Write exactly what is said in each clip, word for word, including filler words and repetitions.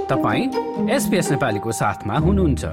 तपाईं एसपीएस नेपालीको साथमा हुनुहुन्छ।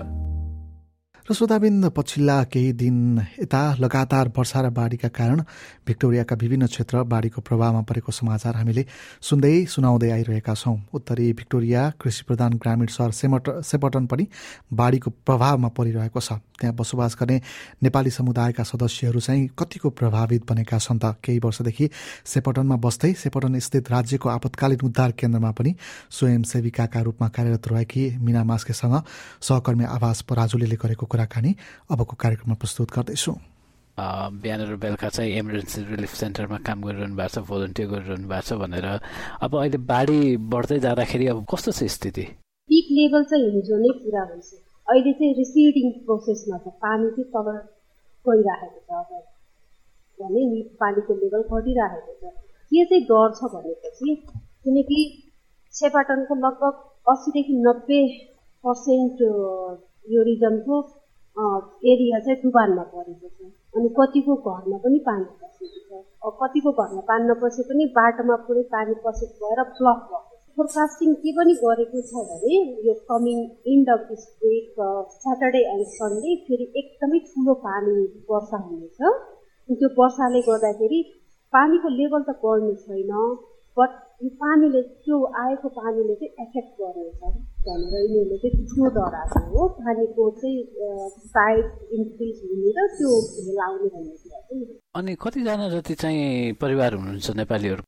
र श्रोताबिन्द, पछिल्ला केही दिन यता लगातार वर्षा र बाढीका कारण भिक्टोरियाका विभिन्न क्षेत्र बाढीको प्रभावमा परेको समाचार हामीले सुन्दै सुनाउँदै आइरहेका छौँ। उत्तरी भिक्टोरिया कृषि प्रधान ग्रामीण सहर सेमट सेपटन पनि बाढीको प्रभावमा परिरहेको छ। त्यहाँ बसोबास गर्ने नेपाली समुदायका सदस्यहरू चाहिँ कतिको प्रभावित बनेका छन् त? केही वर्षदेखि सेपटनमा बस्दै सेपटन स्थित राज्यको आपतकालीन उद्धार केन्द्रमा पनि स्वयंसेविकाका रूपमा कार्यरत रहेकी मिना मास्केसँग सहकर्मी आवाज पराजुलीले गरेको कुराकानी अबको कार्यक्रममा प्रस्तुत गर्दैछु। बिहान र बेलुका चाहिँ इमर्जेन्सी रिलिफ सेन्टरमा काम गरिरहनु भएको छ, भोलिन्टियर गरिरहनु भएको छ भनेर अब अहिले बाढी बढ्दै जाँदाखेरि अब कस्तो छ स्थिति? पिक लेभल चाहिँ हिजो नै पुरा हुन्छ, अहिले चाहिँ रिसिडिङ प्रोसेसमा छ। पानी चाहिँ तल गइरहेको छ, अब भने नि पानीको लेभल घटिरहेको छ। के चाहिँ डर छ भनेपछि, किनकि सेपाटनको लगभग अस्सीदेखि नब्बे पर्सेन्ट यो रिजनको एरिया चाहिँ डुबानमा परेको छ। अनि कतिको घरमा पनि पानी पसेको छ। अब कतिको घरमा पानी नपसे पनि बाटोमा पुरै पानी पसेको भएर ब्लक भएको छ। फोरकास्टिङ के पनि गरेको छ भने यो coming end of this week Saturday and Sunday फेरि एकदमै ठुलो पानी वर्षा हुनेछ। त्यो वर्षाले गर्दाखेरि पानीको लेभल त बढ्नु छैन, बट यो पानीले त्यो आएको पानीले चाहिँ एफेक्ट गर्नेछ भनेर यिनीहरूले चाहिँ त्यो डराएको हो। पानीको चाहिँ साइड इन्क्रिज हुने र त्यो भेल आउने भन्ने कुरा चाहिँ। अनि कतिजना जति चाहिँ परिवार हुनुहुन्छ नेपालीहरू?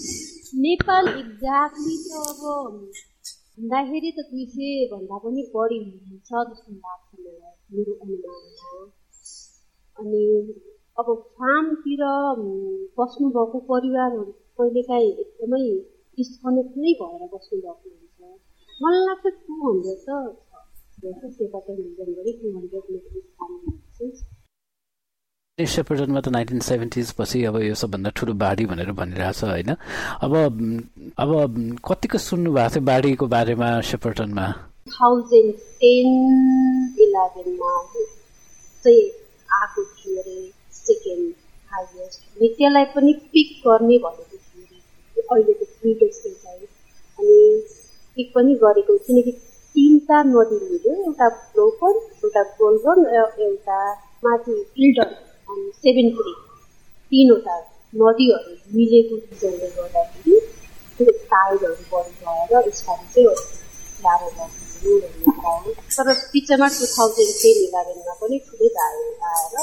नेपाल एक्ज्याक्टली त अब भन्दाखेरि त दुई सय भन्दा पनि बढी हुन्छ जस्तो लाग्छ मलाई, मेरो अनुमानमा। अनि अब फार्मतिर बस्नुभएको परिवारहरू कहिलेकाहीँ एकदमै डिस्कनेक्ट नै भएर बस्नुभएको हुन्छ। मलाई लाग्छ टु हन्ड्रेड त छ, सेपाटन रिजन गरी टु हन्ड्रेड मेट्रिक टन। सेपटनमा त नाइन्टिन सेभेन्टिज पछि अब यो सबभन्दा ठुलो बाढी भनेर भनिरहेछ होइन? अब अब कतिको सुन्नु भएको थियो बाढीको बारेमा सेपटनमा? थाउजन्ड टेन इलेभेनमा चाहिँ आएको थियो अरे सेकेन्ड हाइएस्ट। अनि त्यसलाई पनि पिक गर्ने भनेको थियो अरे अहिलेको प्रिटेक्सले चाहिँ। अनि पिक पनि गरेको, किनकि तिनवटा नदी मिल्यो, एउटा ब्रोकन, एउटा गोल्डन, एउटा माथि इल्डन अनि सेभेन क्रिक, तिनवटा नदीहरू मिलेको रिजनले गर्दाखेरि त्यो टाइडहरू बढी भएर यसपालि चाहिँ गाह्रो भएको भन्ने। तर बिचमा टु थाउजन्ड टेन इलेभेनमा पनि ठुलै धारो आएर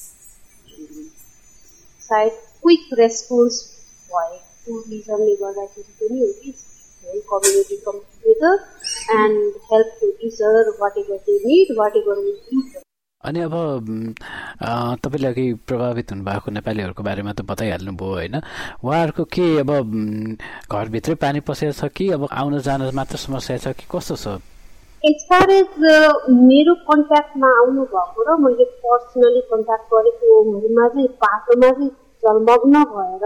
सायद क्विक रेस्पोन्स भएको रिजनले गर्दाखेरि पनि हो कि community come together and help to each other whatever they need, whatever we do. अनि अब तपाईँले अघि प्रभावित हुनुभएको नेपालीहरूको बारेमा त बताइहाल्नुभयो होइन? उहाँहरूको के अब घरभित्रै पानी पसेको छ कि अब आउन जान मात्र समस्या छ कि कस्तो छ? एज फार एज मेरो कन्ट्याक्टमा आउनु भएको र मैले पर्सनली कन्ट्याक्ट गरेकोहरूमा चाहिँ बाटोमा चाहिँ जलमग्न भएर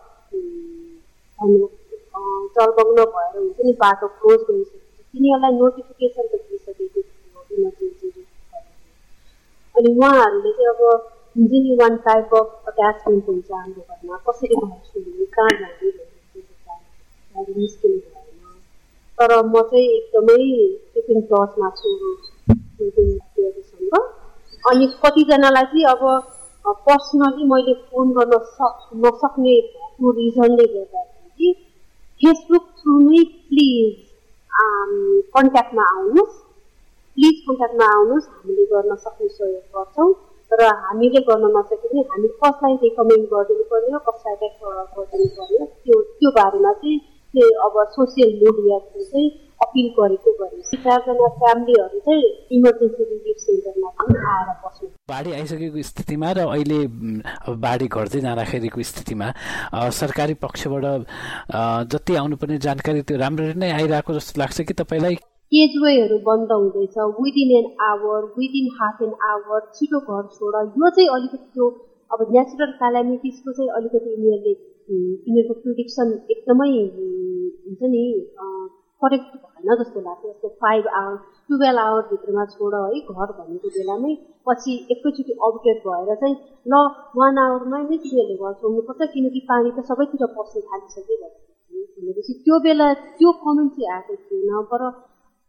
जलमग्न भएर हुन्छ नि, बाटो क्लोज गरिसकेको छ। तिनीहरूलाई नोटिफिकेसन त दिइसकेको थियो इमर्जेन्सी। अनि उहाँहरूले चाहिँ अब हुन्छ नि वान टाइप अफ अट्याचमेन्ट हुन्छ हाम्रो घरमा, कसरी भन्छु कहाँ जाने भन्ने मुस्किल भएन। तर म चाहिँ एकदमै टिफिन टचमा छु त्योसँग। अनि कतिजनालाई चाहिँ अब पर्सनली मैले फोन गर्न सक् नसक्ने भएको रिजनले गर्दाखेरि फेसबुक थ्रु नै प्लिज कन्ट्याक्टमा आउनुहोस्, प्लिज कन्ट्याक्टमा आउनुहोस्, हामीले गर्न सक्ने सहयोग गर्छौँ। र हामीले गर्न नसके पनि हामी कसलाई रेकमेन्ड गरिदिनु पर्ने हो, कसलाई रेफर गरिदिनु पर्ने हो, त्यो त्यो बारेमा चाहिँ अब सोसियल मिडियाले चाहिँ अपिल गरेको गरेँ। चारजना फ्यामिलीहरू चाहिँ इमर्जेन्सी रिलिफ सेन्टरमा पनि आएर बस्नु। बाढी आइसकेको स्थितिमा र अहिले अब बाढी घट्दै जाँदाखेरिको स्थितिमा सरकारी पक्षबाट जति आउनुपर्ने जानकारी त्यो राम्ररी नै आइरहेको जस्तो लाग्छ कि तपाईँलाई? केजवेहरू बन्द हुँदैछ within an hour, within half an hour, छिटो घर छोड। यो चाहिँ अलिकति त्यो अब नेचुरल क्यालामिटिजको चाहिँ अलिकति यिनीहरूले यिनीहरूको प्रिडिक्सन एकदमै हुन्छ नि करेक्ट भएन जस्तो लाग्छ। जस्तो फाइभ आवर टुवेल्भ आवरभित्रमा छोड है घर भनेको बेलामै पछि एकैचोटि अपडेट भएर चाहिँ ल वान आवरमा नै तिनीहरूले घर छोड्नुपर्छ किनकि पानी त सबैतिर पस्न थालिसक्यो भनेपछि त्यो बेला त्यो कमेन्ट चाहिँ आएको थिएन। तर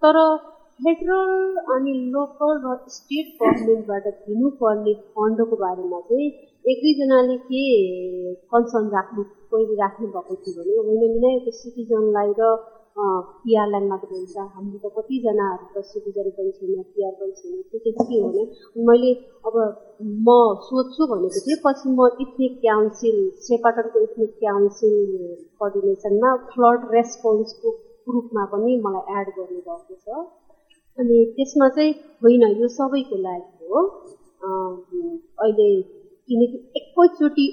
तर फेडरल अनि लोकल र स्टेट गभर्मेन्टबाट दिनुपर्ने फन्डको बारेमा चाहिँ एक दुईजनाले के कन्सर्न राख्नु पहिले राख्नु भएको थियो भने होइन मिना त्यो सिटिजनलाई र पिआरलाई मात्र हुन्छ, हाम्रो त कतिजनाहरू त सिटिजन पनि छैन, पिआर पनि छैन, त्यो चाहिँ के हो भने मैले अब म सोध्छु भनेको थिएँ। पछि म इथनिक काउन्सिल सेपाटनको इथनिक काउन्सिल कोअर्डिनेसनमा फ्लड रेस्पोन्सको ग्रुपमा पनि मलाई एड गर्नुभएको छ। अनि त्यसमा चाहिँ होइन यो सबैको लागि हो, अहिले किनकि एकैचोटि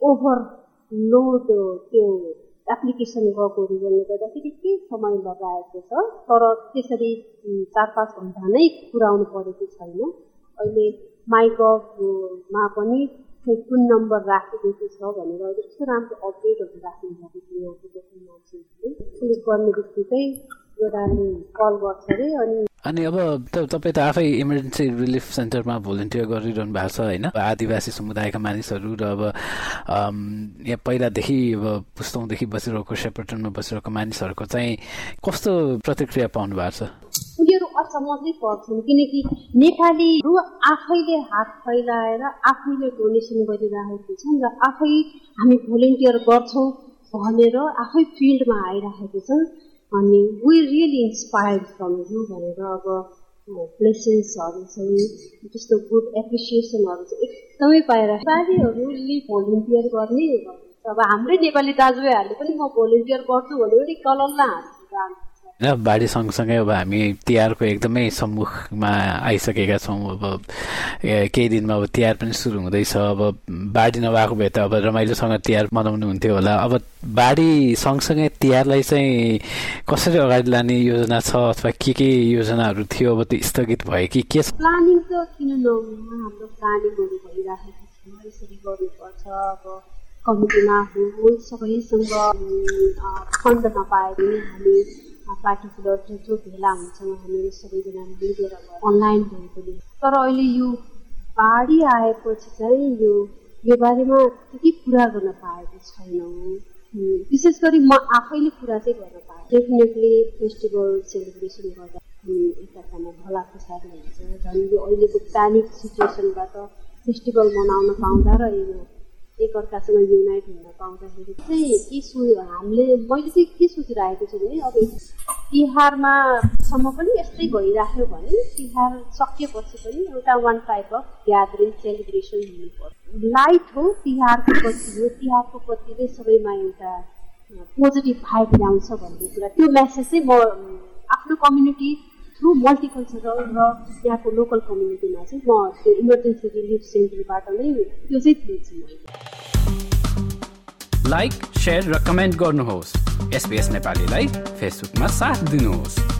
ओभरलोड त्यो एप्लिकेसन गएको रिजनले गर्दाखेरि केही समय लगाएको छ, तर त्यसरी चार पाँच घन्टा नै पुर्याउनु परेको छैन। अहिले माइगभमा पनि कुन नम्बर राखिदिएको छ भनेर अहिले कस्तो राम्रो अपडेटहरू राख्नुभएको थियो यहाँको लोकल मान्छेहरूले। क्लिक गर्ने बित्तिकै एउटाले कल गर्छ अरे। अनि अनि अब तपाईँ त आफै इमर्जेन्सी रिलिफ सेन्टरमा भोलिन्टियर गरिरहनु भएको छ होइन, आदिवासी समुदायका मानिसहरू र अब यहाँ पहिलादेखि अब पुस्तौँदेखि बसिरहेको सेपरेटनमा बसिरहेको मानिसहरूको चाहिँ कस्तो प्रतिक्रिया पाउनु भएको छ? उनीहरू असमझै पर्छन्, किनकि नेपालीहरू आफैले हात फैलाएर आफैले डोनेसन गरिरहेको छन् र आफै हामी भोलिन्टियर गर्छौँ भनेर आफै फिल्डमा आइरहेको छन्। अनि we really inspired from you भनेर अब ब्लेसिङ्सहरू चाहिँ त्यस्तो गुड एप्रिसिएसनहरू चाहिँ एकदमै पाइरहेको। नेपालीहरूले भोलिन्टियर गर्ने अब हाम्रै नेपाली दाजुभाइहरूले पनि म भोलिन्टियर गर्छु भने पनि कलल्ल हाँस्नु र बाढी सँगसँगै अब हामी तिहारको एकदमै सम्मुखमा आइसकेका छौँ। अब केही दिनमा अब तिहार पनि सुरु हुँदैछ। अब बाढी नभएको भए त अब रमाइलोसँग तिहार मनाउनु हुन्थ्यो होला। अब बाढी सँगसँगै तिहारलाई चाहिँ कसरी अगाडि लाने योजना छ अथवा के के योजनाहरू थियो अब त्यो स्थगित भयो कि के? प्लानिङ त किन नहुनु, हाम्रो प्लानिङहरू भइरहेको छ, यसरी गर्नुपर्छ। अब कमिटीमा होल सबैसँग फन्ड नपाए पनि हामी पार्टिकुलर जो जो भेला हुन्छौँ हामीहरू सबैजना मिलेर अनलाइन भएकोले। तर अहिले यो बाढी आएपछि चाहिँ यो यो बारेमा त्यति कुरा गर्न पाएको छैनौँ। विशेष गरी म आफैले कुरा चाहिँ गर्न पाएँ। डेफिनेटली फेस्टिभल सेलिब्रेसन गर्दा एकअर्कामा भला खुसारी हुन्छ। झन् यो अहिलेको प्यानिक सिचुएसनबाट फेस्टिभल मनाउन पाउँदा र यो एकअर्कासँग युनाइट हुन पाउँदाखेरि चाहिँ के सो हामीले मैले चाहिँ के सोचिरहेको छु भने अब तिहारमा सम्म पनि यस्तै भइराख्यो भने तिहार सकिएपछि पनि एउटा one type of gathering celebration हुनुपर्छ। लाइट हो तिहारको बत्ती हो, तिहारको बत्तीले सबैमा एउटा पोजिटिभ भाइब ल्याउँछ भन्ने कुरा, त्यो मेसेज चाहिँ म आफ्नो कम्युनिटी थ्रु मल्टिकल्चरल र यहाँको लोकल कम्युनिटीमा चाहिँ म त्यो इमर्जेन्सी रिलिफ सेन्टरबाट नै त्यो चाहिँ दिन्छु। मैले लाइक, शेयर र कमेन्ट गर्नुहोस्। एसबीएस नेपालीलाई फेसबुकमा साथ दिनुहोस्।